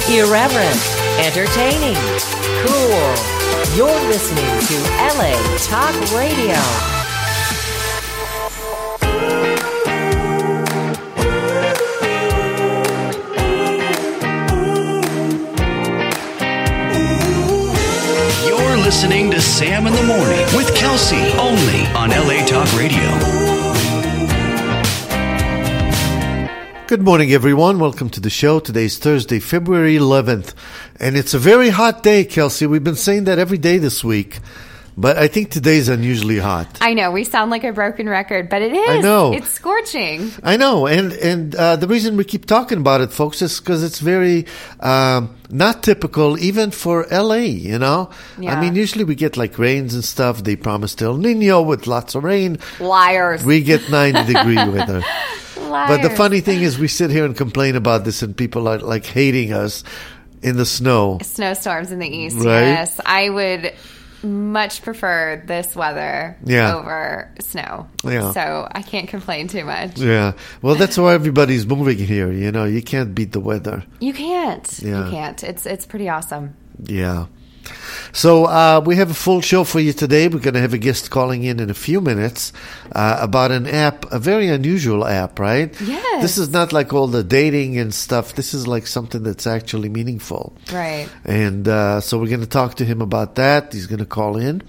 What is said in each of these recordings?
Irreverent, entertaining, cool. You're listening to LA Talk Radio. You're listening to Sam in the Morning with Kelsey, only on LA Talk Radio. Good morning, everyone. Welcome to the show. Today's Thursday, February 11th, and it's a very hot day, Kelsey. We've been saying that every day this week, but I think today's unusually hot. I know. We sound like a broken record, but it is. I know. It's scorching. I know, and the reason we keep talking about it, folks, is because it's very not typical, even for LA, you know? Yeah. I mean, usually we get like rains and stuff. They promised El Nino with lots of rain. Liars. We get 90-degree weather. Liars. But the funny thing is we sit here and complain about this and people are like hating us in the snow. Snowstorms in the east, Right? yes. I would much prefer this weather over snow. Yeah. So I can't complain too much. Yeah. Well, that's why everybody's moving here. You know, you can't beat the weather. You can't. Yeah. You can't. It's pretty awesome. Yeah. So we have a full show for you today. We're going to have a guest calling in a few minutes about an app, a very unusual app, right? Yes. This is not like all the dating and stuff. This is like something that's actually meaningful. Right. And so we're going to talk to him about that. He's going to call in.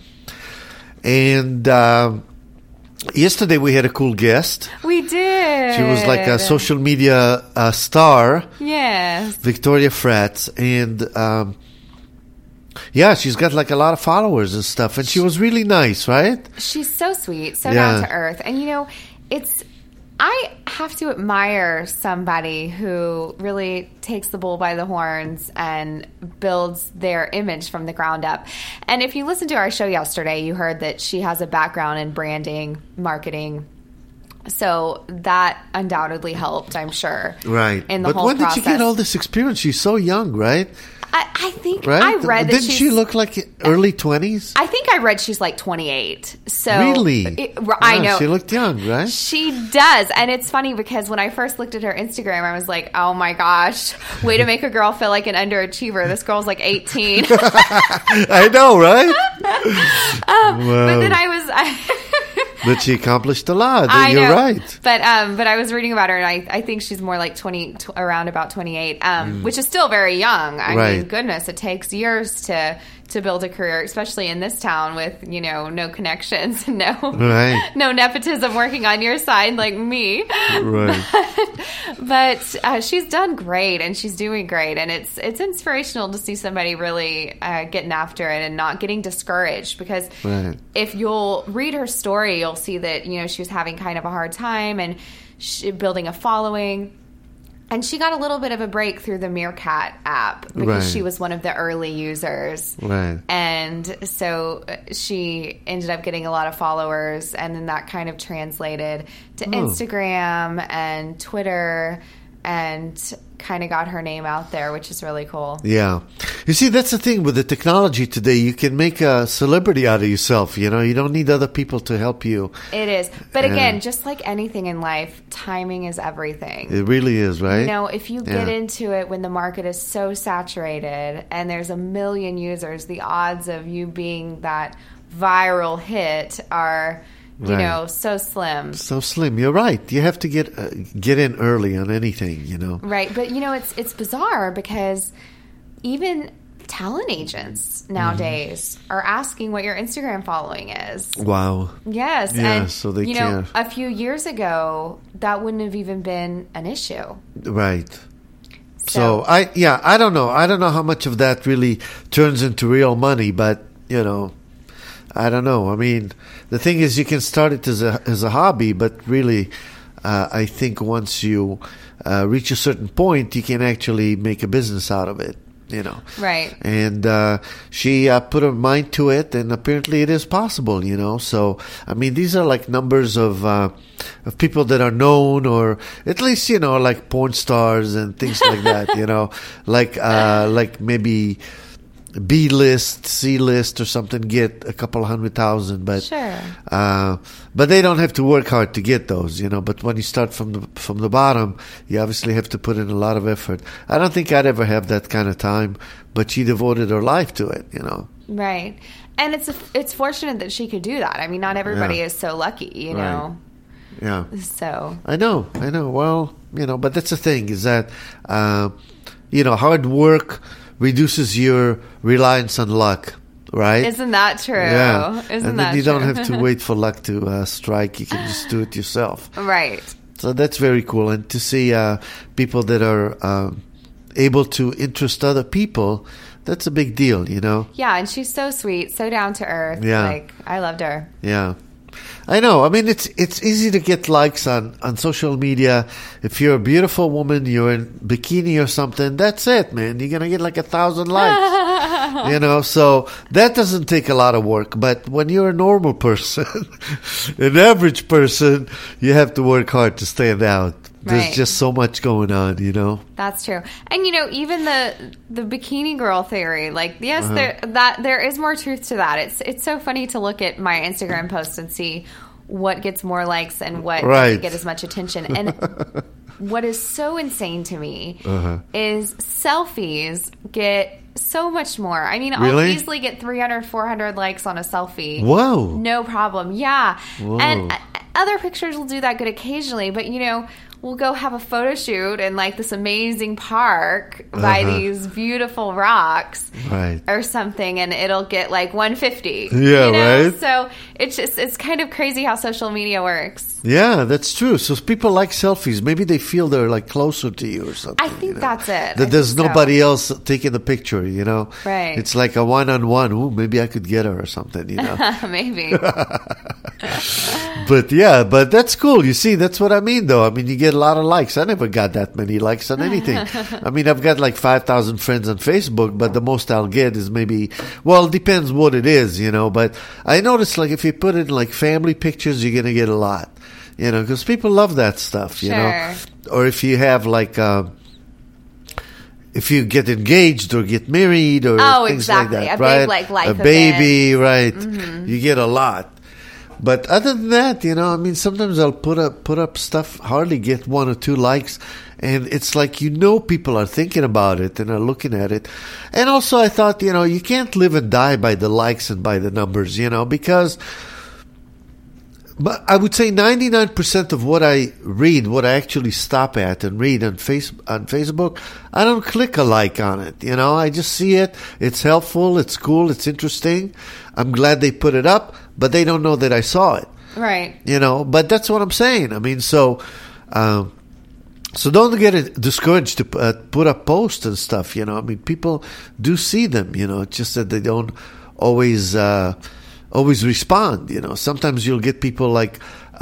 And yesterday we had a cool guest. We did. She was like a social media star. Yes. Victoria Fratz. And yeah, she's got like a lot of followers and stuff. And she was really nice, right? She's so sweet, so Yeah. down to earth. And, you know, I have to admire somebody who really takes the bull by the horns and builds their image from the ground up. And if you listened to our show yesterday, you heard that she has a background in branding, marketing. So that undoubtedly helped, I'm sure. Right. In the but whole when process. did she get all this experience? She's so young, right? I think Right? I read that Didn't she look like early 20s? I think I read she's like 28. So Really? I Wow, know. She looked young, right? She does. And it's funny because when I first looked at her Instagram, I was like, oh my gosh, way to make a girl feel like an underachiever. This girl's like 18. I know, right? But then I was... But she accomplished a lot. I You're know. right. But I was reading about her, and I think she's more like 20, around about 28, which is still very young. I Right. mean, goodness, it takes years to build a career, especially in this town with, you know, no connections, Right. no nepotism working on your side like me. Right. But she's done great, and she's doing great, and it's inspirational to see somebody really getting after it and not getting discouraged. Because Right. if you'll read her story, you'll see that, you know, she was having kind of a hard time and building a following. And she got a little bit of a break through the Meerkat app because Right. she was one of the early users. Right. And so she ended up getting a lot of followers, and then that kind of translated to Instagram and Twitter and kind of got her name out there, which is really cool. Yeah. You see, that's the thing with the technology today. You can make a celebrity out of yourself. You know, you don't need other people to help you. It is. But again, just like anything in life, timing is everything. It really is, right? You know, if you get Yeah. into it when the market is so saturated and there's a million users, the odds of you being that viral hit are, you Right. know, so slim. So slim. You're right. You have to get in early on anything, you know. Right. But, you know, it's bizarre because even talent agents nowadays are asking what your Instagram following is. Wow. Yes. Yeah, and, so they you know, care. a few years ago, that wouldn't have even been an issue. Right. So I don't know. I don't know how much of that really turns into real money, but you know, I don't know. I mean, the thing is, you can start it as a hobby, but really, I think once you reach a certain point, you can actually make a business out of it. You know, Right. And she put her mind to it, and apparently it is possible. You know, so I mean, these are like numbers of people that are known, or at least you know, like porn stars and things like that. You know, like maybe B list, C list, or something get a couple 100,000, but Sure. but they don't have to work hard to get those, you know. But when you start from the bottom, you obviously have to put in a lot of effort. I don't think I'd ever have that kind of time, but she devoted her life to it, you know. Right. And it's fortunate that she could do that. I mean, not everybody Yeah. is so lucky, you know. Yeah. So I know. Well, you know, but that's the thing is that, you know, hard work reduces your reliance on luck, right? isn't that true? Yeah. Isn't and that then you true? don't have to wait for luck to strike. You can just do it yourself. Right. So that's very cool. And to see people that are able to interest other people, that's a big deal, you know? Yeah, and she's so sweet, so down to earth. Yeah. Like, I loved her. Yeah. I know. I mean, it's easy to get likes on social media. If you're a beautiful woman, you're in bikini or something, that's it, man. You're going to get like 1,000 likes. You know, so that doesn't take a lot of work. But when you're a normal person, an average person, you have to work hard to stand out. There's Right. just so much going on, you know? That's true. And you know, even the bikini girl theory, like yes, Uh-huh. there is more truth to that. It's so funny to look at my Instagram posts and see what gets more likes and what Right. doesn't get as much attention. And what is so insane to me is selfies get so much more. I mean, I'll Really? easily get 300, 400 likes on a selfie. Whoa. No problem. Yeah. Whoa. And other pictures will do that good occasionally, but you know, we'll go have a photo shoot in like this amazing park by these beautiful rocks Right. or something, and it'll get like 150. Yeah, you know? right? So it's kind of crazy how social media works. Yeah, that's true. So people like selfies. Maybe they feel they're like closer to you or something. I think you know? that's it. That I there's think so. nobody else taking the picture, you know? Right. It's like a one-on-one. Ooh, maybe I could get her or something, you know? Maybe. But yeah, but that's cool. You see, that's what I mean, though. I mean, you get a lot of likes. I never got that many likes on anything. I mean, I've got like 5,000 friends on Facebook, but the most I'll get is maybe, well, it depends what it is, you know. But I noticed, like, if you put it in like family pictures, you're going to get a lot, you know, because people love that stuff, you know. Or if you have like, if you get engaged or get married or things exactly. like that, A big, right? like, life a event. baby, right? You get a lot. But other than that, you know, I mean, sometimes I'll put up stuff, hardly get 1 or 2 likes, and it's like, you know, people are thinking about it and are looking at it. And also I thought, you know, you can't live and die by the likes and by the numbers, you know, because but I would say 99% of what I read, what I actually stop at and read on Facebook, I don't click a like on it. You know, I just see it. It's helpful. It's cool. It's interesting. I'm glad they put it up, but they don't know that I saw it. Right. You know, but that's what I'm saying. I mean, so don't get discouraged to put up posts and stuff. You know, I mean, people do see them. You know, it's just that they don't always respond. You know, sometimes you'll get people like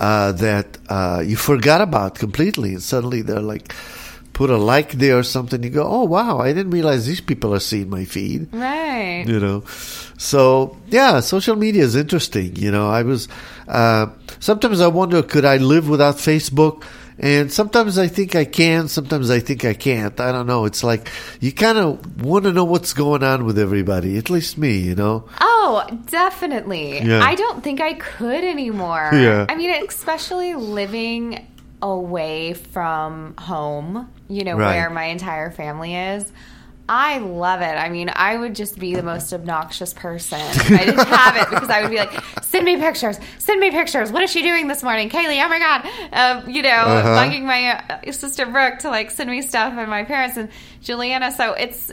that you forgot about completely, and suddenly they're like, put a like there or something. You go, oh wow, I didn't realize these people are seeing my feed. Right. You know, so yeah, social media is interesting. You know, I was sometimes I wonder, could I live without Facebook? And sometimes I think I can, sometimes I think I can't. I don't know. It's like you kind of want to know what's going on with everybody, at least me, you know? Oh, definitely. Yeah. I don't think I could anymore. Yeah. I mean, especially living away from home, you know, Right. where my entire family is. I love it. I mean, I would just be the most obnoxious person if I didn't have it, because I would be like, send me pictures. Send me pictures. What is she doing this morning? Kaylee, oh my God. You know, bugging my sister Brooke to like send me stuff, and my parents and Juliana. So it's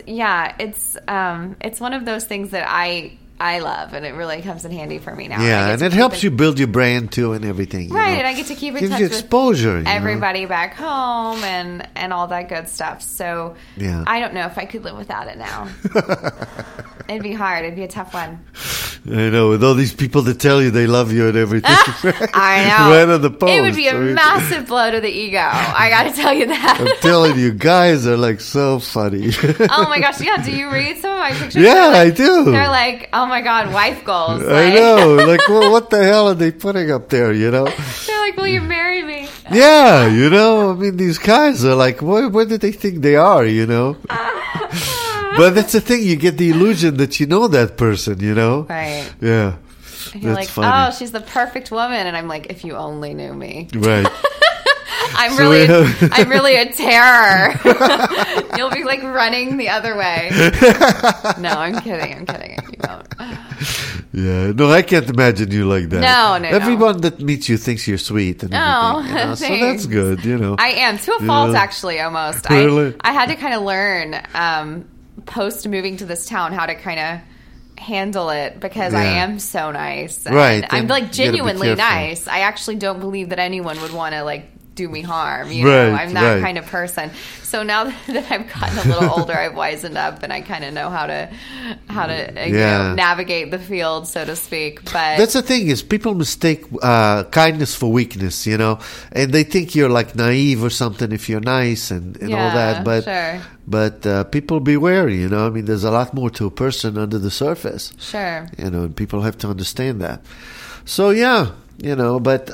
one of those things that I love, and it really comes in handy for me now. Yeah, and it helps you build your brand too and everything. Right, know? and I get to keep in Gives touch you exposure, with you know? everybody back home and all that good stuff. So Yeah. I don't know if I could live without it now. It'd be hard. It'd be a tough one. I know, with all these people that tell you they love you and everything. I know. Right on the post. It would be a I mean, massive blow to the ego. I got to tell you I'm that. telling you, guys are like so funny. Oh my gosh, yeah. Do you read some of my pictures? Yeah, They're like- I do. They're like, oh my God, wife goals. I Like- know. Like, well, what the hell are they putting up there, you know? They're like, will you marry me? Yeah, you know, I mean, these guys are like, where do they think they are, you know? But that's the thing. You get the illusion that you know that person, Right. Yeah. And you're That's like, funny. oh, she's the perfect woman. And I'm like, if you only knew me. Right. I'm So I'm really a terror. You'll be like running the other way. No, I'm kidding. You won't. Yeah. No, I can't imagine you like that. No. Everyone that meets you thinks you're sweet and everything. So thanks. that's good, I am, to a fault, actually, almost. Really? I had to kind of learn, post moving to this town, how to kind of handle it because I am so nice. Right. I'm And like you gotta be genuinely careful. nice. I actually don't believe that anyone would want to like do me harm. Right, I'm that right. kind of person. So now that I've gotten a little older, I've wisened up and I kind of know how to navigate the field, so to speak. But that's the thing is people mistake kindness for weakness, and they think you're like naive or something if you're nice and all that. But sure. but people be wary, I mean, there's a lot more to a person under the surface. Sure. And people have to understand that. So but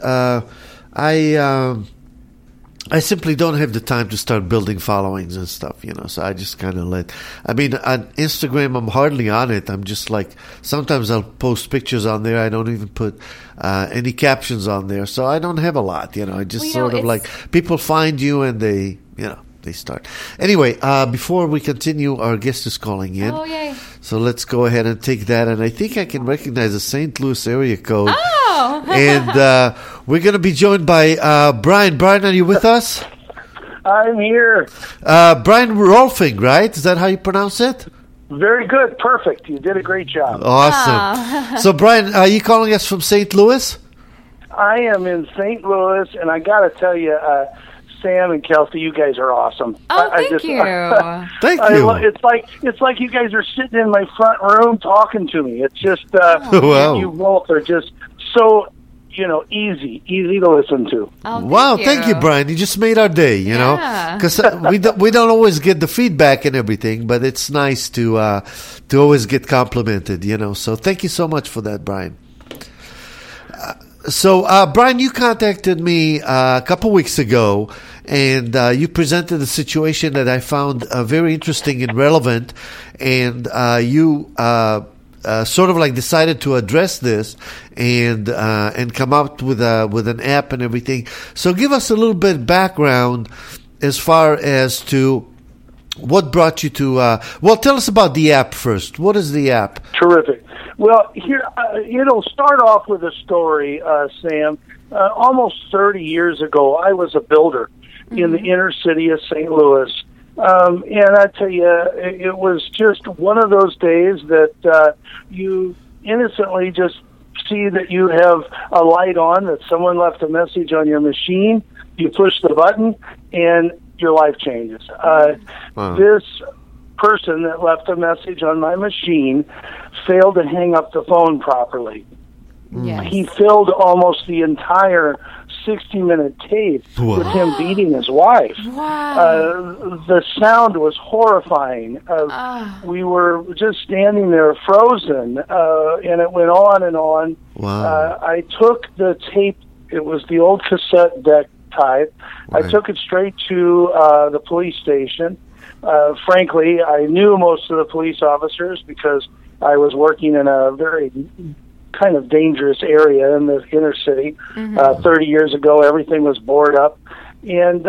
I simply don't have the time to start building followings and stuff, so I just kind of on Instagram, I'm hardly on it. I'm just like, sometimes I'll post pictures on there. I don't even put any captions on there. So I don't have a lot, I just people find you and they start. Anyway, before we continue, our guest is calling in. Oh, yay. So let's go ahead and take that. And I think I can recognize the St. Louis area code. Oh! And we're going to be joined by Brian. Brian, are you with us? I'm here. Brian Rolfing, right? Is that how you pronounce it? Very good. Perfect. You did a great job. Awesome. So, Brian, are you calling us from St. Louis? I am in St. Louis, and I got to tell you, Sam and Kelsey, you guys are awesome. Oh, thank you. Thank you. It's like you guys are sitting in my front room talking to me. It's just Wow. you both are just so easy to listen to. Oh, Wow, thank you, Brian. You just made our day, Yeah. because we don't always get the feedback and everything, but it's nice to always get complimented, So thank you so much for that, Brian. So, Brian, you contacted me a couple weeks ago, and you presented a situation that I found very interesting and relevant, and you sort of like decided to address this and come up with an app and everything. So, give us a little bit of background as far as to what brought you to. Tell us about the app first. What is the app? Terrific. Well, here it'll start off with a story, Sam. Almost 30 years ago, I was a builder in the inner city of St. Louis. And I tell you, it was just one of those days that you innocently just see that you have a light on, that someone left a message on your machine. You push the button, and your life changes. This person that left a message on my machine failed to hang up the phone properly. Yes. He filled almost the entire 60-minute tape with him beating his wife. Wow. The sound was horrifying. We were just standing there frozen, and it went on and on. Wow. I took the tape. It was the old cassette deck type. Right. I took it straight to the police station. Frankly, I knew most of the police officers because I was working in a very kind of dangerous area in the inner city. 30 years ago, everything was boarded up. And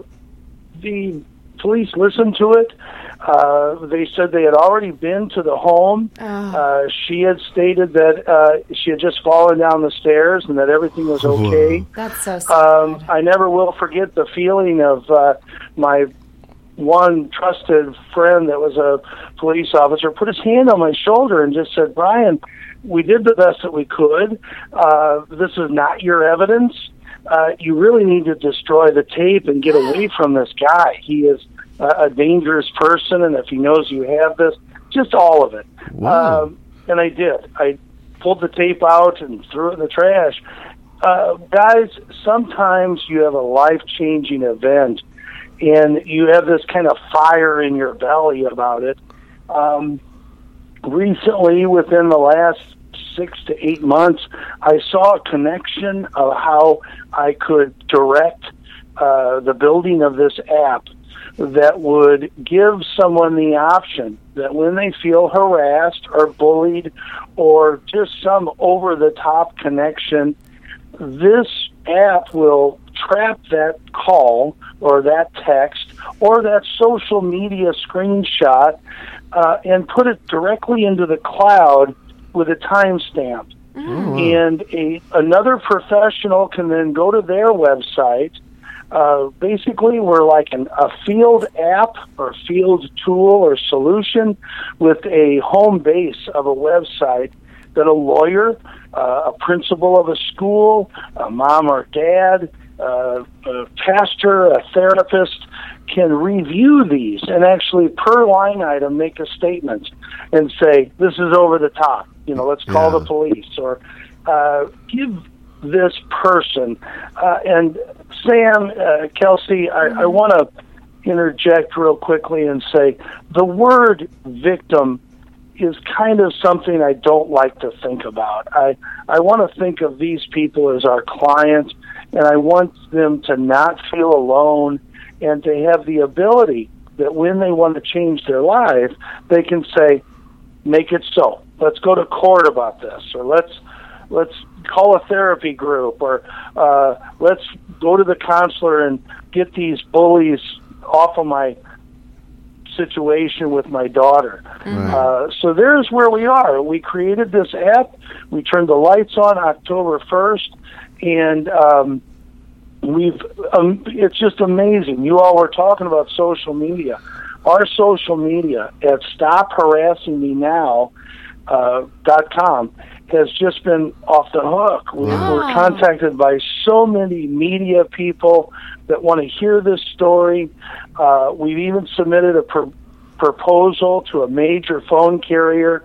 the police listened to it. They said they had already been to the home. She had stated that she had just fallen down the stairs and that everything was okay. That's so sad. I never will forget the feeling of my one trusted friend that was a police officer put his hand on my shoulder and just said, "Brian, we did the best that we could. This is not your evidence. You really need to destroy the tape and get away from this guy. He is a dangerous person, and if he knows you have this, just all of it." Wow. And I did. I pulled the tape out and threw it in the trash. Guys, sometimes you have a life-changing event, and you have this kind of fire in your belly about it. Recently, within the last 6 to 8 months, I saw a connection of how I could direct the building of this app that would give someone the option that when they feel harassed or bullied or just some over-the-top connection, this app will trap that call or that text or that social media screenshot and put it directly into the cloud with a timestamp. And another professional can then go to their website. Basically, we're like a field app or field tool or solution with a home base of a website that a lawyer, a principal of a school, a mom or dad, a pastor, a therapist can review these and actually per line item make a statement and say, this is over the top. Let's call the police or give this person. And Sam, Kelsey, I want to interject real quickly and say the word victim is kind of something I don't like to think about. I want to think of these people as our clients, and I want them to not feel alone and to have the ability that when they want to change their life, they can say, make it so. Let's go to court about this, or let's call a therapy group, or let's go to the counselor and get these bullies off of my situation with my daughter. So there's where we are. We created this app. We turned the lights on October 1st, and it's just amazing. You all were talking about social media. Our social media at StopHarassingMeNow.com has just been off the hook. We're contacted by so many media people that want to hear this story. We've even submitted a proposal to a major phone carrier.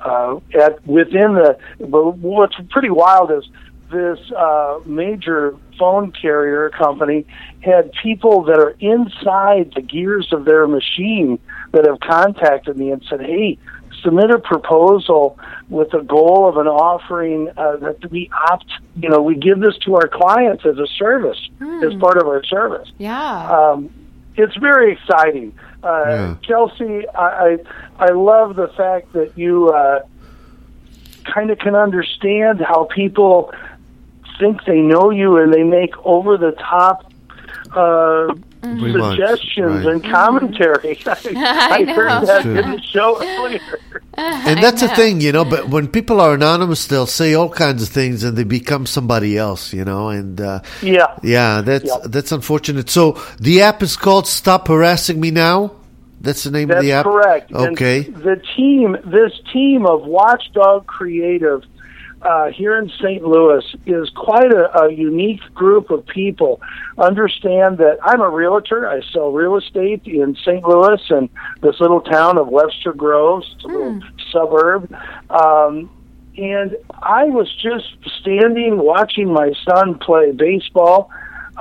What's pretty wild is this major phone carrier company had people that are inside the gears of their machine that have contacted me and said, hey, submit a proposal with the goal of an offering that we we give this to our clients as a service, as part of our service. Yeah. It's very exciting. Kelsey, I love the fact that you kind of can understand how people think they know you and they make over-the-top suggestions and commentary. I heard that in the show earlier. And that's the thing, but when people are anonymous, they'll say all kinds of things and they become somebody else, and that's unfortunate. So the app is called Stop Harassing Me Now? That's the name of the app? That's correct. Okay. And this team of Watchdog Creative here in St. Louis is quite a unique group of people. Understand that I'm a realtor. I sell real estate in St. Louis and this little town of Webster Groves, it's a little suburb. And I was just standing watching my son play baseball.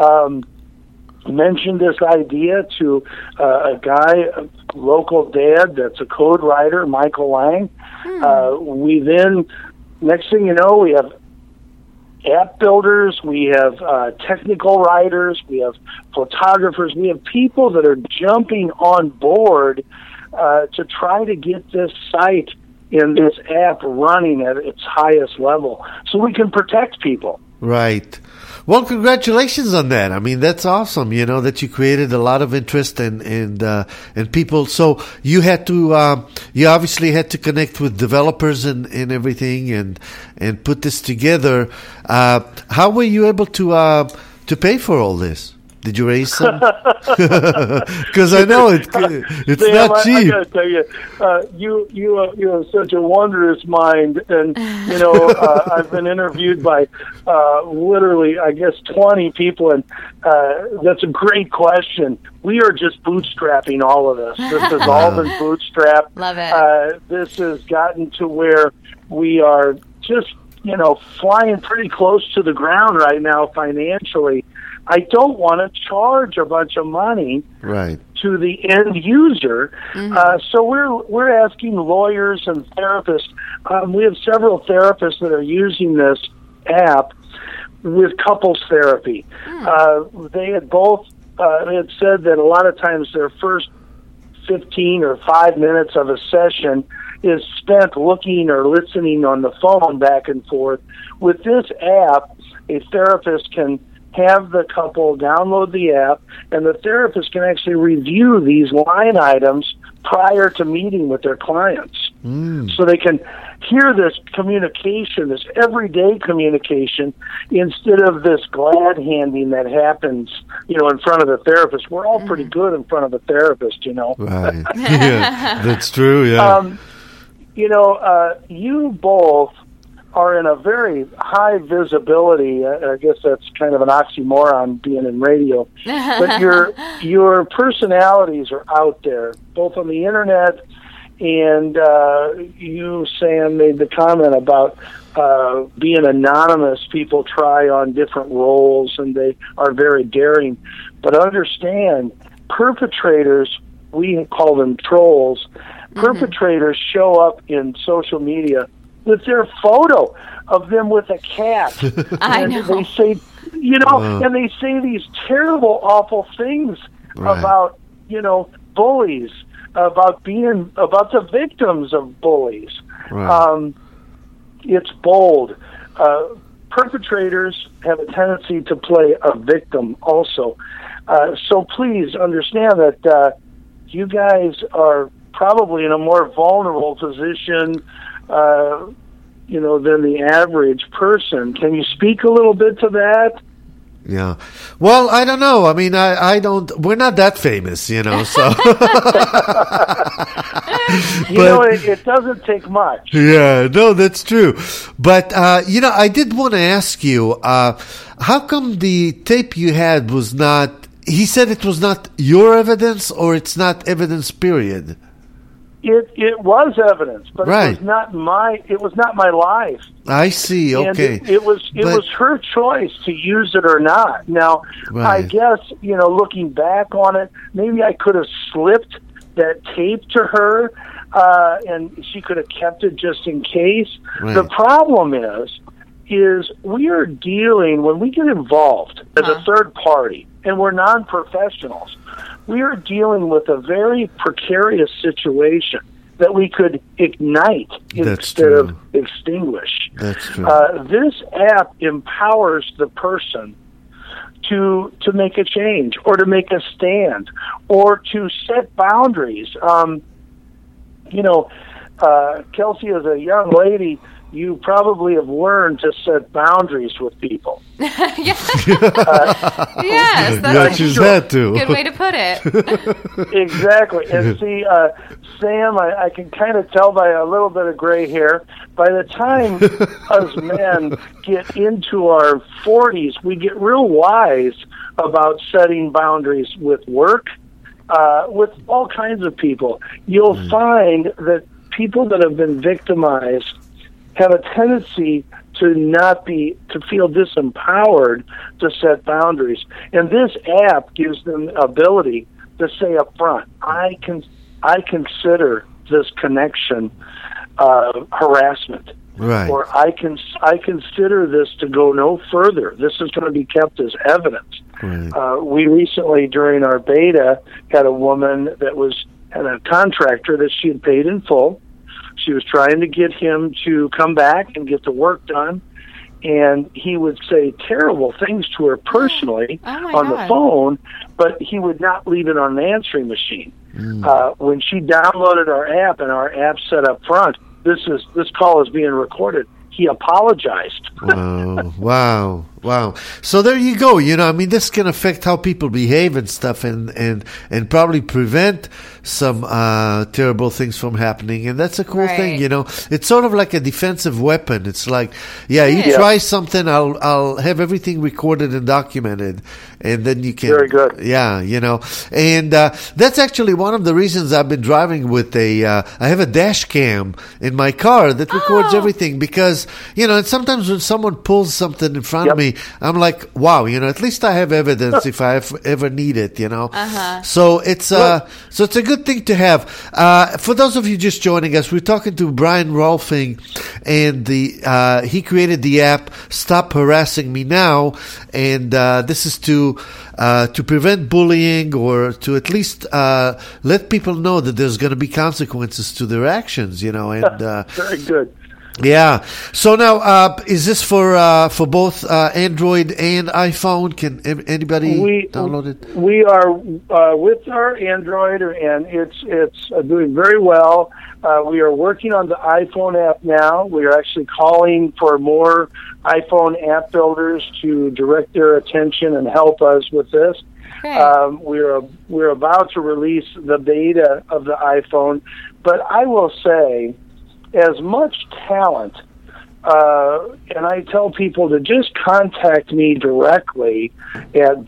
Mentioned this idea to a guy, a local dad that's a code writer, Michael Lang. We then, next thing you know, we have app builders, we have technical writers, we have photographers, we have people that are jumping on board to try to get this site and this app running at its highest level so we can protect people. Right. Well, congratulations on that. I mean, that's awesome, that you created a lot of interest and people. So you had to, you obviously had to connect with developers and everything and put this together. How were you able to pay for all this? Did you raise some? Because I know it's Sam, not cheap. I got to tell you, you have such a wondrous mind, and I've been interviewed by literally, I guess, 20 people, and that's a great question. We are just bootstrapping all of this. This has all been bootstrapped. Love it. This has gotten to where we are just flying pretty close to the ground right now financially. I don't want to charge a bunch of money to the end user. So we're asking lawyers and therapists. We have several therapists that are using this app with couples therapy. They had both had said that a lot of times their first 15 or 5 minutes of a session is spent looking or listening on the phone back and forth. With this app, a therapist can have the couple download the app, and the therapist can actually review these line items prior to meeting with their clients. So they can hear this communication, this everyday communication, instead of this glad handing that happens, in front of the therapist. We're all pretty good in front of a therapist, Right. Yeah, that's true, yeah. You both are in a very high visibility. I guess that's kind of an oxymoron being in radio. But your personalities are out there, both on the internet, and you, Sam, made the comment about being anonymous. People try on different roles, and they are very daring. But understand, perpetrators, we call them trolls, perpetrators show up in social media with their photo of them with a cat. I and know. They say, and they say these terrible, awful things about, bullies, about the victims of bullies. Right. It's bold. Perpetrators have a tendency to play a victim also. So please understand that you guys are probably in a more vulnerable position, than the average person. Can you speak a little bit to that? Yeah. Well, I don't know. I mean, I don't, we're not that famous, so. It doesn't take much. Yeah, no, that's true. But, I did want to ask you, how come the tape you had was not, he said it was not your evidence, or it's not evidence, period? It was evidence, but right. It was not my life. I see. Okay. And it was her choice to use it or not. Now, right. I guess, looking back on it, maybe I could have slipped that tape to her, and she could have kept it just in case. Right. The problem is we are dealing, when we get involved as a third party, and we're non-professionals, we are dealing with a very precarious situation that we could ignite instead of extinguish. That's true. This app empowers the person to make a change, or to make a stand, or to set boundaries. Kelsey, as a young lady, you probably have learned to set boundaries with people. Yes, that's that too. Good way to put it. Exactly. And see, Sam, I can kind of tell by a little bit of gray hair, by the time us men get into our 40s, we get real wise about setting boundaries with work, with all kinds of people. You'll find that people that have been victimized have a tendency to feel disempowered to set boundaries. And this app gives them the ability to say up front, I consider this connection harassment. Right. Or I consider this to go no further. This is going to be kept as evidence. Right. We recently, during our beta, had a woman that had a contractor that she had paid in full. She was trying to get him to come back and get the work done, and he would say terrible things to her personally on the phone, but he would not leave it on an answering machine. When she downloaded our app, and our app said up front, this call is being recorded, he apologized. Wow. So there you go. This can affect how people behave and stuff, and probably prevent some terrible things from happening. And that's a cool thing. It's sort of like a defensive weapon. It's like, you try something, I'll have everything recorded and documented, and then you can. Very good. Yeah, and that's actually one of the reasons I've been driving with I have a dash cam in my car that records everything, because and sometimes when someone pulls something in front of me, me, I'm like, wow, at least I have evidence if I ever need it, So it's it's a good thing to have. For those of you just joining us, we're talking to Brian Rolfing, and he created the app Stop Harassing Me Now, and this is to prevent bullying, or to at least let people know that there's going to be consequences to their actions, and very good. Yeah. So now, is this for both Android and iPhone? Can anybody download it? We are with our Android, and it's doing very well. We are working on the iPhone app now. We are actually calling for more iPhone app builders to direct their attention and help us with this. Okay. We're about to release the beta of the iPhone, but I will say, as much talent, and I tell people to just contact me directly at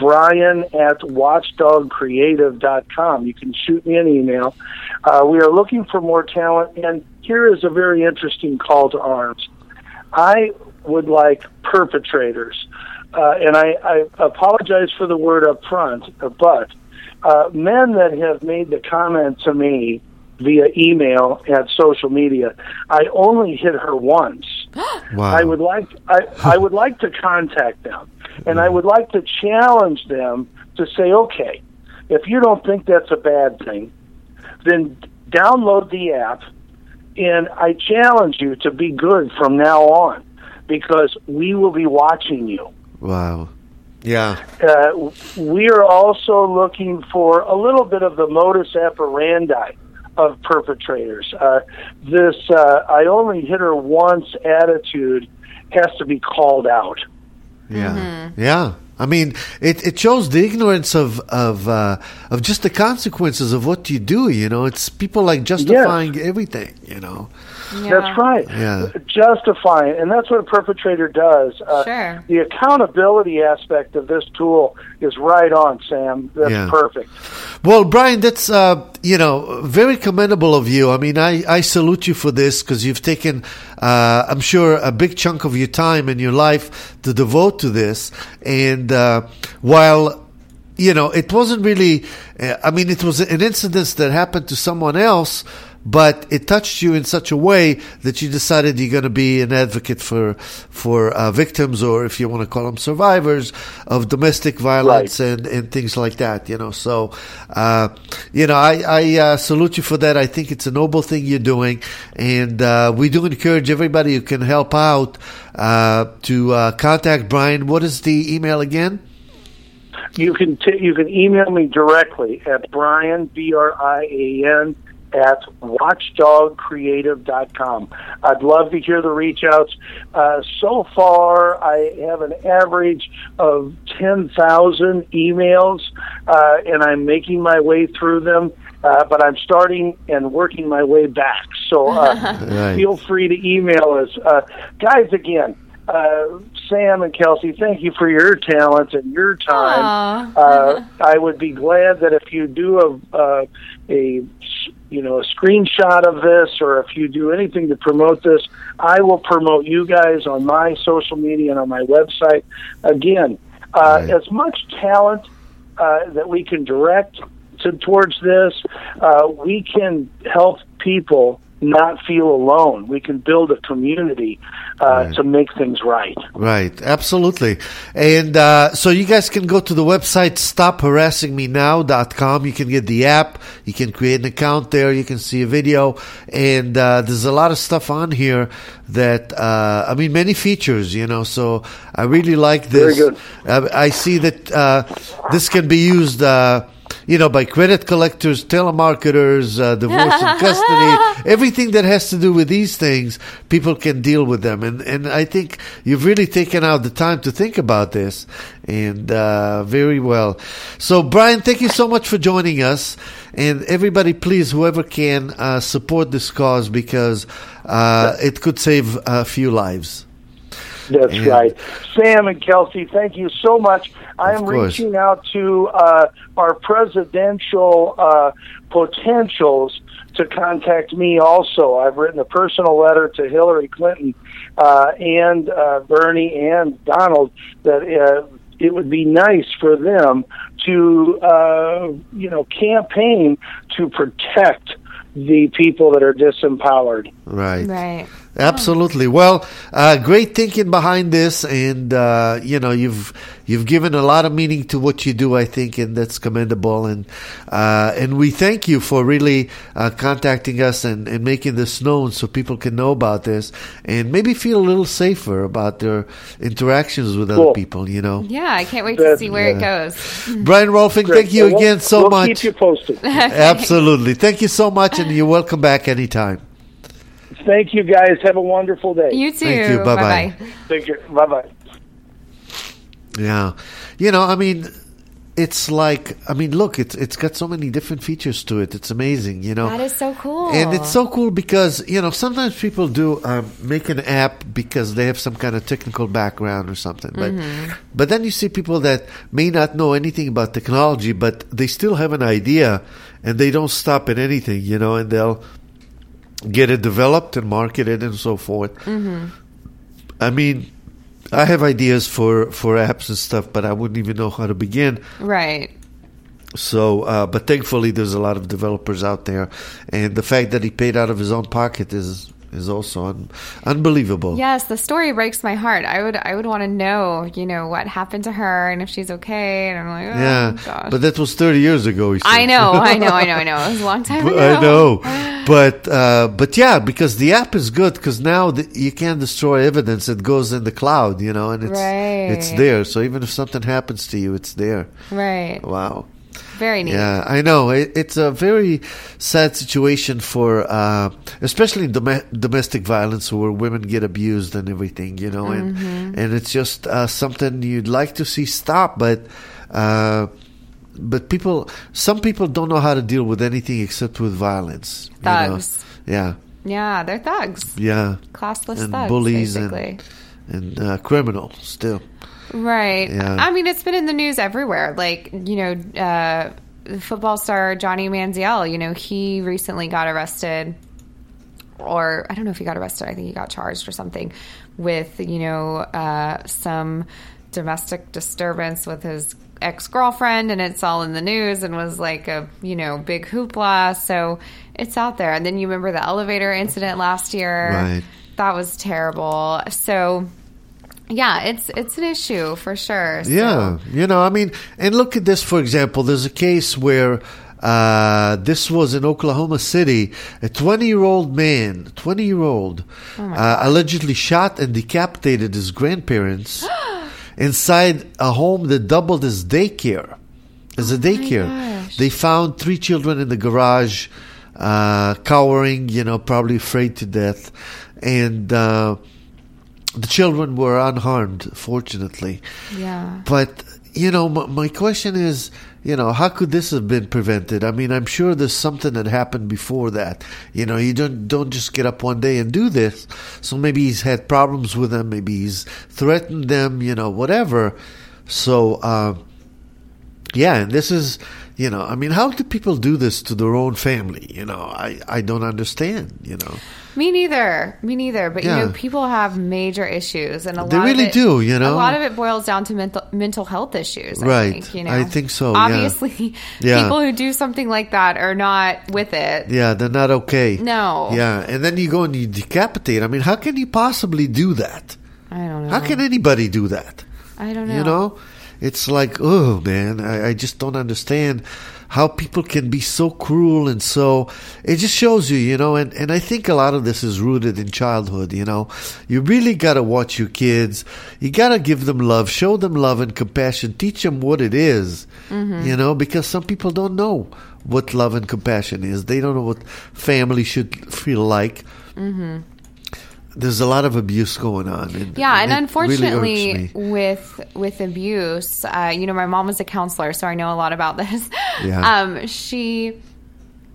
brian@watchdogcreative.com. You can shoot me an email. We are looking for more talent, and here is a very interesting call to arms. I would like perpetrators, and I apologize for the word up front, but men that have made the comment to me via email and social media, I only hit her once. Wow. I would like to contact them, and I would like to challenge them to say, okay, if you don't think that's a bad thing, then download the app, and I challenge you to be good from now on, because we will be watching you. Wow. Yeah. We are also looking for a little bit of the modus operandi of perpetrators. This I only hit her once attitude has to be called out. Yeah. Mm-hmm. Yeah. I mean, it shows the ignorance of just the consequences of what you do. It's people like justifying everything. Yeah. That's right. Yeah. Justifying, and that's what a perpetrator does. Sure. The accountability aspect of this tool is right on, Sam. That's perfect. Well, Brian, that's very commendable of you. I mean, I salute you for this, because you've taken, I'm sure, a big chunk of your time in your life to devote to this. And while it wasn't really, it was an incident that happened to someone else, but it touched you in such a way that you decided you're going to be an advocate for victims, or if you want to call them survivors of domestic violence, right, and things like that. So, I salute you for that. I think it's a noble thing you're doing, and we do encourage everybody who can help out to contact Brian. What is the email again? You can email me directly at Brian, BRIAN, at watchdogcreative.com. I'd love to hear the reach outs. So far, I have an average of 10,000 emails, and I'm making my way through them, but I'm starting and working my way back. So right, feel free to email us. Guys, again, Sam and Kelsey, thank you for your talent and your time. I would be glad that if you do a screenshot of this, or if you do anything to promote this, I will promote you guys on my social media and on my website. Again, as much talent that we can direct towards this, we can help people not feel alone. We can build a community to make things right. Right, absolutely. And so you guys can go to the website stopharassingmenow.com. You can get the app. You can create an account there. You can see a video. And there's a lot of stuff on here that, many features, so I really like this. Very good. I see that this can be used by credit collectors, telemarketers, divorce and custody, everything that has to do with these things, people can deal with them. And I think you've really taken out the time to think about this, and very well. So, Brian, thank you so much for joining us. And everybody, please, whoever can, support this cause, because it could save a few lives. That's right. Sam and Kelsey, thank you so much. I am reaching out to our presidential potentials to contact me also. I've written a personal letter to Hillary Clinton and Bernie and Donald that it would be nice for them to, campaign to protect the people that are disempowered. Right. Absolutely. Well, great thinking behind this, and you've given a lot of meaning to what you do, I think, and that's commendable. And we thank you for really contacting us and making this known so people can know about this and maybe feel a little safer about their interactions with other people. Yeah, I can't wait to see where it goes. Brian Rolfing, thank you again so much. We'll keep you posted. Absolutely. Thank you so much, and you're welcome back anytime. Thank you, guys. Have a wonderful day. You too. Thank you. Bye-bye. Take care. Bye-bye. Yeah. It's like, look, it's got so many different features to it. It's amazing, That is so cool. And it's so cool because, sometimes people do make an app because they have some kind of technical background or something. But then you see people that may not know anything about technology, but they still have an idea and they don't stop at anything, and they'll get it developed and market it and so forth. I have ideas for apps and stuff, but I wouldn't even know how to begin. Right. So, but thankfully there's a lot of developers out there. And the fact that he paid out of his own pocket is also unbelievable. Yes, the story breaks my heart. I would want to know, what happened to her and if she's okay. And I'm like, gosh. But that was 30 years ago. He said. I know. It was a long time ago. I know. But yeah, because the app is good because now you can't destroy evidence. It goes in the cloud, and it's there. So even if something happens to you, it's there. Right. Wow. Very neat. Yeah, I know. It's a very sad situation for, especially in domestic violence where women get abused and everything, and it's just something you'd like to see stop, but some people don't know how to deal with anything except with violence. Thugs. Yeah. Yeah, they're thugs. Yeah. Classless and thugs, bullies basically. and criminals still. Right. Yeah. It's been in the news everywhere. Like, football star Johnny Manziel, he recently got arrested, or I don't know if he got arrested. I think he got charged or something with, some domestic disturbance with his ex-girlfriend, and it's all in the news and was like a, big hoopla. So it's out there. And then you remember the elevator incident last year. Right. That was terrible. So yeah, it's an issue for sure. So. Yeah, and look at this, for example. There's a case where this was in Oklahoma City. A 20-year-old man, allegedly shot and decapitated his grandparents inside a home that doubled as daycare. As a daycare. They found 3 children in the garage, cowering, probably afraid to death. And the children were unharmed, fortunately. Yeah. But, my question is, how could this have been prevented? I'm sure there's something that happened before that. You don't just get up one day and do this. So maybe he's had problems with them. Maybe he's threatened them, whatever. So, and this is, how do people do this to their own family? I don't understand, Me neither. But people have major issues, and they really do. A lot of it boils down to mental health issues. Right. I think so. Obviously, people who do something like that are not with it. Yeah, they're not okay. No. Yeah, and then you go and you decapitate. How can you possibly do that? I don't know. How can anybody do that? I don't know. It's like, oh man, I just don't understand how people can be so cruel, and so it just shows you, and I think a lot of this is rooted in childhood. You really got to watch your kids. You got to give them love, show them love and compassion, teach them what it is, because some people don't know what love and compassion is. They don't know what family should feel like. Mm-hmm. There's a lot of abuse going on. And unfortunately, really with abuse, my mom was a counselor, so I know a lot about this. Yeah.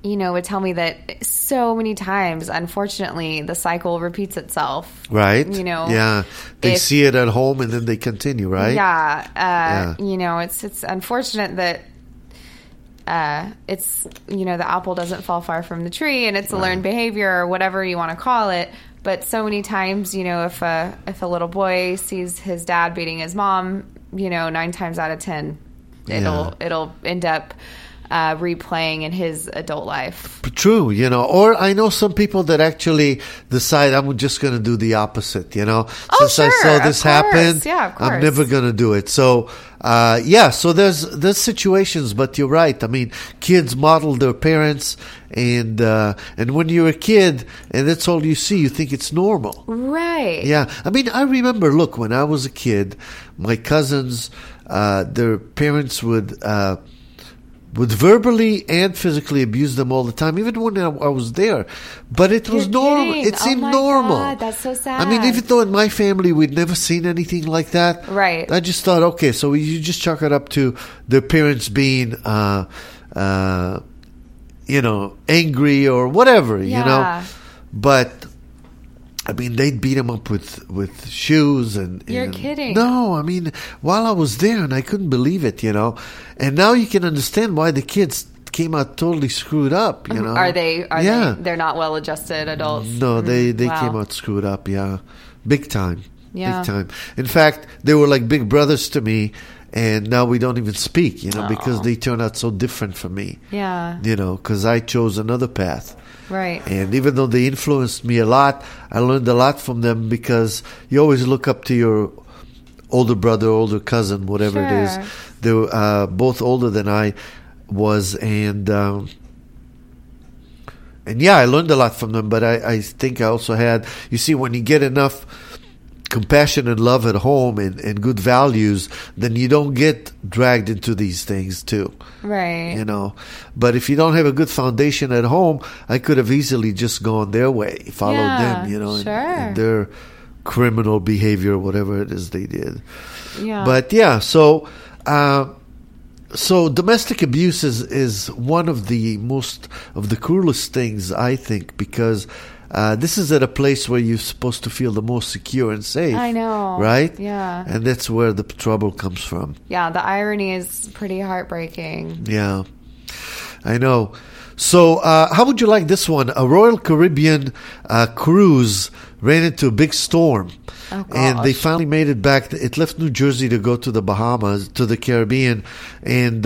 would tell me that so many times, unfortunately, the cycle repeats itself. Right. Yeah. They see it at home and then they continue, right? Yeah. It's unfortunate that it's, the apple doesn't fall far from the tree, and it's a learned behavior or whatever you want to call it. But so many times, if a little boy sees his dad beating his mom, 9 times out of 10, it'll end up replaying in his adult life. True, or I know some people that actually decide I'm just going to do the opposite, Since I saw this happen, I'm never going to do it. So, so there's situations, but you're right. I mean, kids model their parents, and when you're a kid and that's all you see, you think it's normal. Right. Yeah. I mean, I remember, look, when I was a kid, my cousins, their parents would verbally and physically abuse them all the time, even when I was there. But it was normal. It seemed normal. God, that's so sad. I mean, even though in my family we'd never seen anything like that, right? I just thought, okay, so you just chalk it up to their parents being, angry or whatever, But I mean, they'd beat him up with shoes and... You're kidding. No, I mean, while I was there, and I couldn't believe it, And now you can understand why the kids came out totally screwed up, Are they? They're not well-adjusted adults? No, they came out screwed up, Big time. Yeah. Big time. In fact, they were like big brothers to me, and now we don't even speak, because they turned out so different from me. Yeah. Because I chose another path. Right. And even though they influenced me a lot, I learned a lot from them, because you always look up to your older brother, older cousin, whatever it is. They were both older than I was, and I learned a lot from them, but I think I also had, you see, when you get enough compassion and love at home and good values, then you don't get dragged into these things too. Right. But if you don't have a good foundation at home, I could have easily just gone their way, followed them, in their criminal behavior, whatever it is they did. Yeah. But so domestic abuse is one of the cruelest things, I think, because this is at a place where you're supposed to feel the most secure and safe. I know. Right? Yeah. And that's where the trouble comes from. Yeah, the irony is pretty heartbreaking. Yeah. I know. So, how would you like this one? A Royal Caribbean cruise ran into a big storm. Oh, gosh. And they finally made it back. It left New Jersey to go to the Bahamas, to the Caribbean. And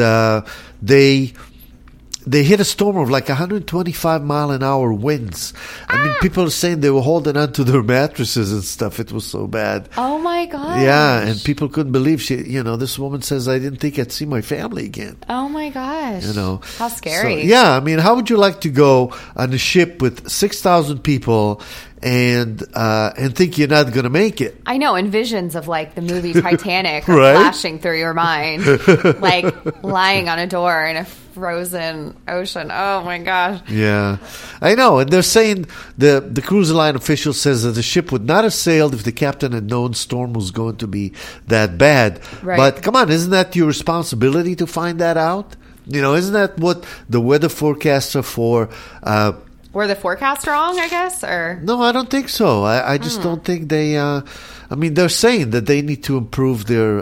they hit a storm of like 125-mile-an-hour winds. I mean, people are saying they were holding on to their mattresses and stuff. It was so bad. Oh, my God. Yeah, and people couldn't believe this woman says, I didn't think I'd see my family again. Oh, my gosh. How scary. So, I mean, how would you like to go on a ship with 6,000 people and think you're not going to make it? I know, and visions of like the movie Titanic are right? flashing through your mind, like lying on a door in a frozen ocean. Oh my gosh! Yeah, I know, and they're saying the cruise line official says that the ship would not have sailed if the captain had known storm was going to be that bad. Right. But come on, isn't that your responsibility to find that out? Isn't that what the weather forecasts are for? Were the forecasts wrong, I guess? Or no, I don't think so. I just don't think they... I mean, they're saying that they need to improve their,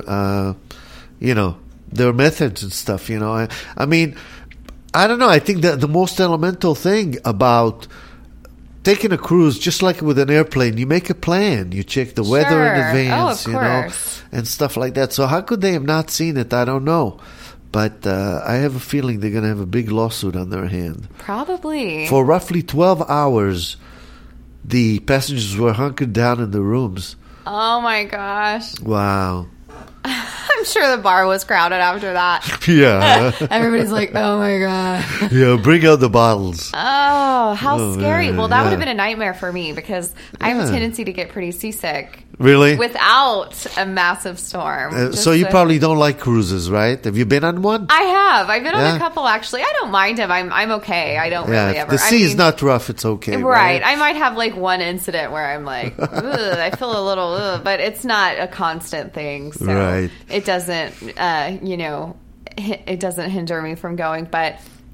their methods and stuff, I mean, I don't know. I think that the most elemental thing about taking a cruise, just like with an airplane, you make a plan. You check the weather in advance, and stuff like that. So how could they have not seen it? I don't know. But I have a feeling they're going to have a big lawsuit on their hand. Probably. For roughly 12 hours, the passengers were hunkered down in the rooms. Oh, my gosh. Wow. I'm sure the bar was crowded after that. Yeah. Everybody's like, oh, my God. Yeah, bring out the bottles. Oh, how scary. Man. Well, that would have been a nightmare for me because I have a tendency to get pretty seasick. Really? Without a massive storm. So you probably don't like cruises, right? Have you been on one? I have. I've been on a couple, actually. I don't mind them. I'm okay. I don't really ever. The sea is not rough. It's okay. Right. I might have like one incident where I'm like, I feel a little, but it's not a constant thing. So it doesn't, it doesn't hinder me from going. But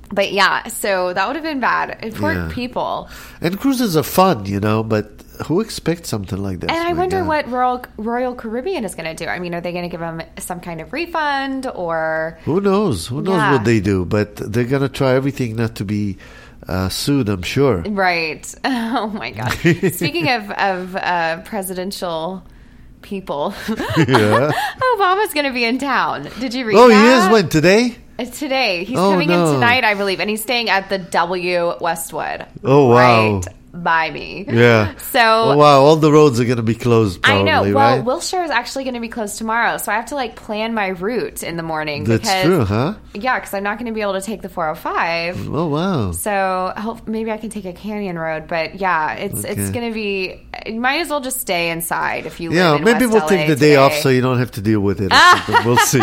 But yeah, so that would have been bad. Poor people. And cruises are fun, but who expects something like that? And I wonder what Royal Caribbean is going to do. I mean, are they going to give them some kind of refund or... Who knows? Who knows what they do? But they're going to try everything not to be sued, I'm sure. Right. Oh, my God. Speaking of presidential people, Obama's going to be in town. Did you read that? Oh, he is? When? Today? Today. He's coming in tonight, I believe. And he's staying at the W Westwood. Oh, wow. Right by me. Yeah. So. Oh, wow. All the roads are going to be closed probably, I know. Well, right? Wilshire is actually going to be closed tomorrow. So I have to plan my route in the morning. That's true, huh? Yeah, because I'm not going to be able to take the 405. Oh, wow. So maybe I can take a canyon road. But yeah, it's going to be... You might as well just stay inside if you live in maybe West we'll take the today. day off so you don't have to deal with it. We'll see.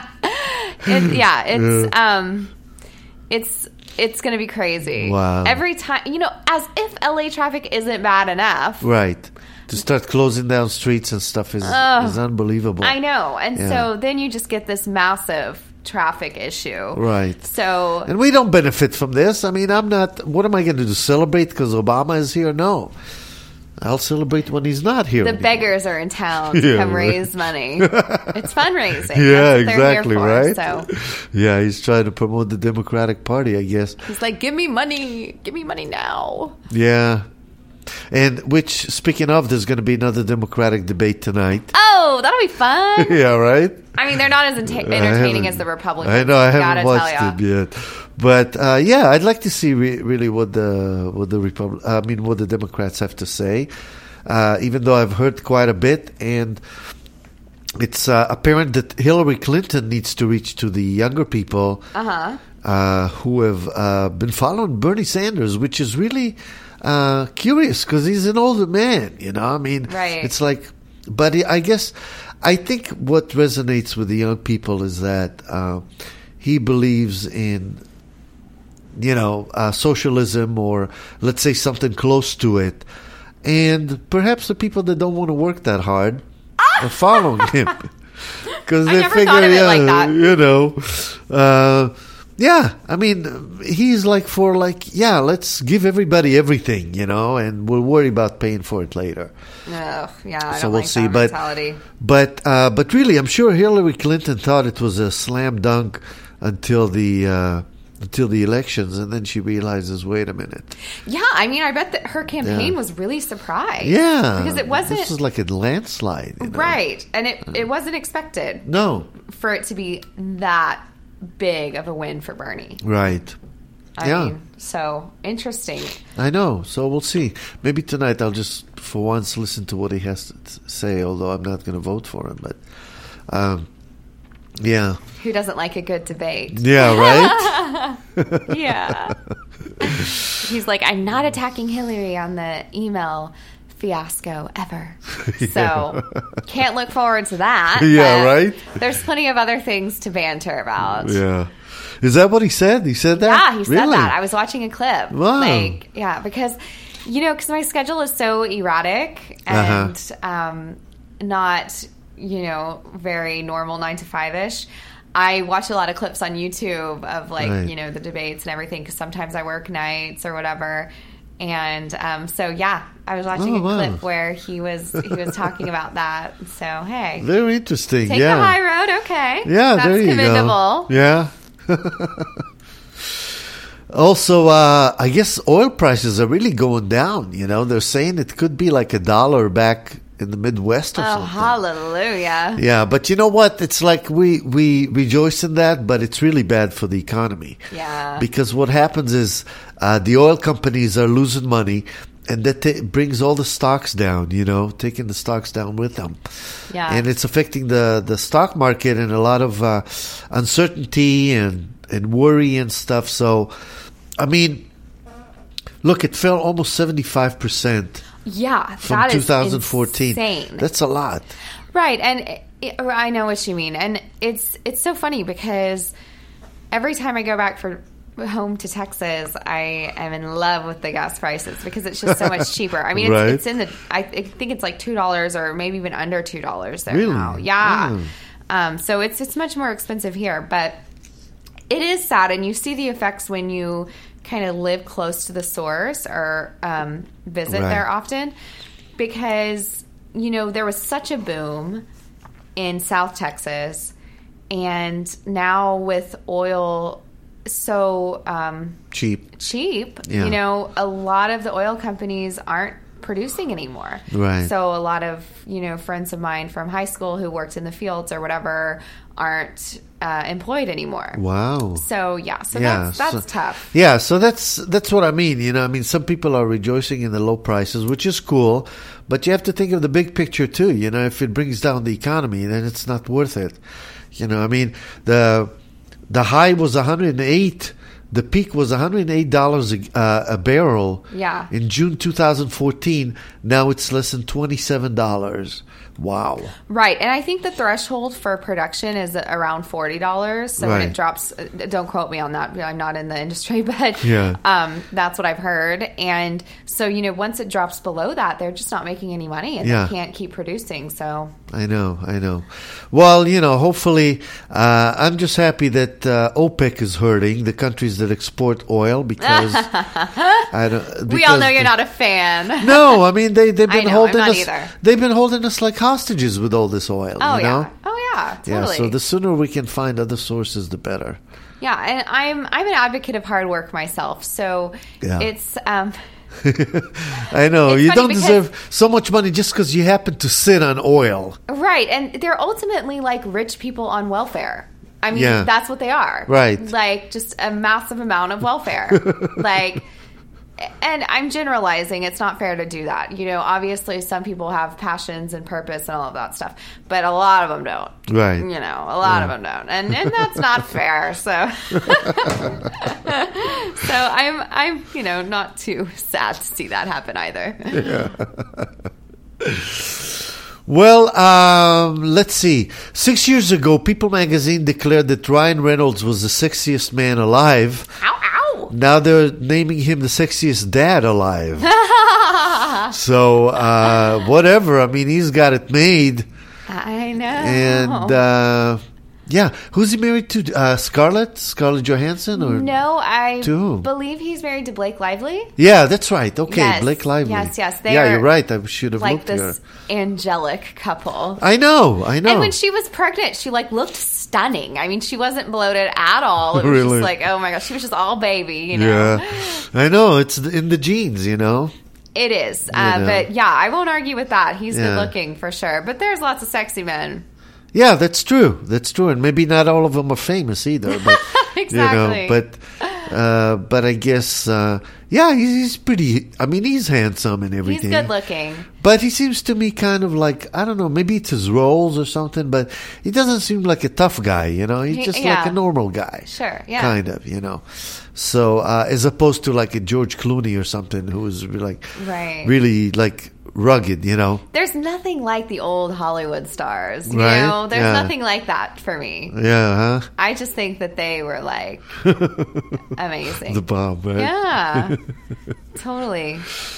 It's going to be crazy. Wow. Every time, as if LA traffic isn't bad enough. Right. To start closing down streets and stuff is unbelievable. I know. And so then you just get this massive traffic issue. Right. So. And we don't benefit from this. I mean, what am I going to do? Celebrate because Obama is here? No. I'll celebrate when he's not here. The anymore. beggars are in town to come raise money. It's fundraising. Yeah, That's what they're exactly, here for, right? So. Yeah, he's trying to promote the Democratic Party, I guess. He's like, give me money now. Yeah. And speaking of, there's going to be another Democratic debate tonight. Oh, that'll be fun. Yeah, right? I mean, they're not as entertaining as the Republicans. I know, I haven't watched it yet. But I'd like to see really what the Democrats have to say. Even though I've heard quite a bit, and it's apparent that Hillary Clinton needs to reach to the younger people who have been following Bernie Sanders, which is really curious because he's an older man. I mean, right. It's like, but I think what resonates with the young people is that he believes in socialism, or let's say something close to it. And perhaps the people that don't want to work that hard are following him. Because they never thought of it like that. I mean, he's let's give everybody everything, and we'll worry about paying for it later. Oh, yeah, So we'll see. That mentality. But really, I'm sure Hillary Clinton thought it was a slam dunk until the elections, and then she realizes, wait a minute. Yeah, I mean, I bet that her campaign was really surprised. Yeah. Because it wasn't... This was like a landslide. Right. And it wasn't expected. No. For it to be that big of a win for Bernie. Right. I mean, so interesting. I know. So we'll see. Maybe tonight I'll just, for once, listen to what he has to say, although I'm not going to vote for him. But, yeah. Who doesn't like a good debate? Yeah, right? Yeah. He's like, I'm not attacking Hillary on the email fiasco ever. So can't look forward to that. Yeah, right? There's plenty of other things to banter about. Yeah. Is that what he said? He said that? Yeah, he said Really? that. I was watching a clip. Wow. Because, because my schedule is so erratic and not, very normal 9 to 5-ish. I watch a lot of clips on YouTube of the debates and everything, because sometimes I work nights or whatever. And I was watching a clip where he was talking about that. So, hey. Very interesting. Take the high road, okay. Yeah, that's there you commendable. go. Yeah. Also, I guess oil prices are really going down. They're saying it could be like $1 back in the Midwest or something. Oh, hallelujah. Yeah, but you know what? It's like we rejoice in that, but it's really bad for the economy. Yeah. Because what happens is the oil companies are losing money, and that brings all the stocks down, taking the stocks down with them. Yeah. And it's affecting the stock market and a lot of uncertainty and worry and stuff. So, I mean, look, it fell almost 75%. Yeah, from that 2014. Is insane. That's a lot. Right, and I know what you mean. And it's so funny because every time I go back home to Texas, I am in love with the gas prices because it's just so much cheaper. I mean, it's in I think it's like $2 or maybe even under $2 there really? now. Yeah. So it's much more expensive here, but It is sad, and you see the effects when you kind of live close to the source or visit there often, because, you know, there was such a boom in South Texas, and now with oil so cheap, yeah. You know, a lot of the oil companies aren't producing anymore. Right. So a lot of, you know, friends of mine from high school who worked in the fields or whatever aren't employed anymore. Wow. So that's tough. Yeah, so that's what I mean. You know, I mean, some people are rejoicing in the low prices, which is cool, but you have to think of the big picture too. You know, if it brings down the economy, then it's not worth it. You know, I mean, the high was 108. The peak was $108 a barrel in June 2014. Now it's less than $27. Wow. Right. And I think the threshold for production is around $40. So when it drops, don't quote me on that. I'm not in the industry, but that's what I've heard. And so, you know, once it drops below that, they're just not making any money and they can't keep producing. So I know. Well, you know, hopefully, I'm just happy that OPEC is hurting, the countries that export oil, because we all know you're not a fan. No, I mean they've been holding us. Either. They've been holding us like hostages with all this oil. Oh you know? Totally. Yeah, so the sooner we can find other sources, the better. Yeah, and I'm an advocate of hard work myself. So it's. I know. You don't deserve so much money just because you happen to sit on oil. Right. And they're ultimately like rich people on welfare. I mean, that's what they are. Right. Like just a massive amount of welfare. And I'm generalizing. It's not fair to do that. You know, obviously some people have passions and purpose and all of that stuff, but a lot of them don't. Right. You know, a lot of them don't. And that's not fair. So so I'm, you know, not too sad to see that happen either. Yeah. Well, let's see. 6 years ago, People magazine declared that Ryan Reynolds was the sexiest man alive. Ow. Now they're naming him the sexiest dad alive. So, whatever. I mean, he's got it made. I know. And, who's he married to? Scarlett Johansson? Or no, I believe he's married to Blake Lively. Yeah, that's right. Okay, yes. Blake Lively. Yes. You're right. I should have like looked at her. This angelic couple. I know. And when she was pregnant, she looked stunning. I mean, she wasn't bloated at all. It was really? Just like, oh my gosh, she was just all baby, you know. Yeah, I know. It's in the genes, you know. It is. But yeah, I won't argue with that. He's good looking for sure. But there's lots of sexy men. Yeah, that's true. And maybe not all of them are famous either. But, exactly. You know, but I guess, he's pretty, I mean, he's handsome and everything. He's good looking. But he seems to me kind of like, I don't know, maybe it's his roles or something, but he doesn't seem like a tough guy, you know. He's just like a normal guy. Sure, yeah. Kind of, you know. So, as opposed to like a George Clooney or something who was like, really like rugged, you know. There's nothing like the old Hollywood stars, you know. There's nothing like that for me. Yeah, huh? I just think that they were like amazing. The bomb, right? Yeah, totally.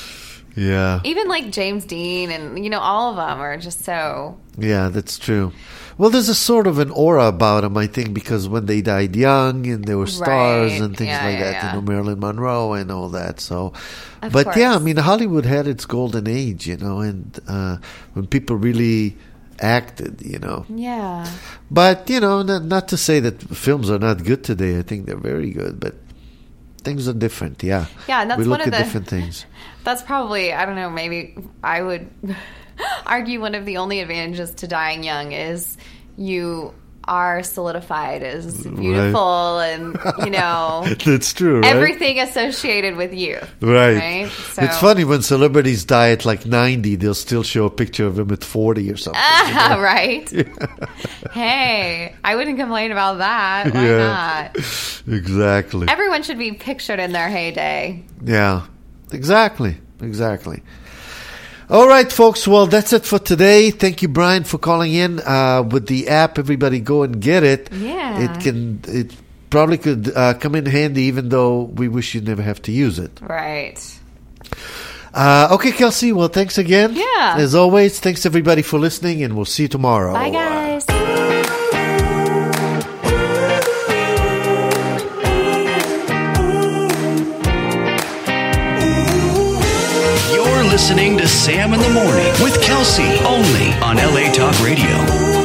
Yeah. Even like James Dean and, you know, all of them are just so... Yeah, that's true. Well, there's a sort of an aura about them, I think, because when they died young and they were stars and things like that, you know, Marilyn Monroe and all that. So, of course. Yeah, I mean, Hollywood had its golden age, you know, and when people really acted, you know. Yeah. But, you know, not to say that films are not good today. I think they're very good, but things are different, yeah. Yeah, and that's we look one of at different things. That's probably, I don't know, maybe I would argue one of the only advantages to dying young is you are solidified as beautiful and, you know. That's true, right? Everything associated with youth. Right. So, it's funny when celebrities die at like 90, they'll still show a picture of them at 40 or something. You know? Right. Yeah. Hey, I wouldn't complain about that. Why not? Exactly. Everyone should be pictured in their heyday. Yeah. Exactly. All right, folks. Well, that's it for today. Thank you, Brian, for calling in with the app. Everybody go and get it. Yeah. It probably could come in handy, even though we wish you'd never have to use it. Right. Okay, Kelsey. Well, thanks again. Yeah. As always, thanks everybody for listening, and we'll see you tomorrow. Bye, guys. listening to Sam in the Morning with Kelsey, only on LA Talk Radio.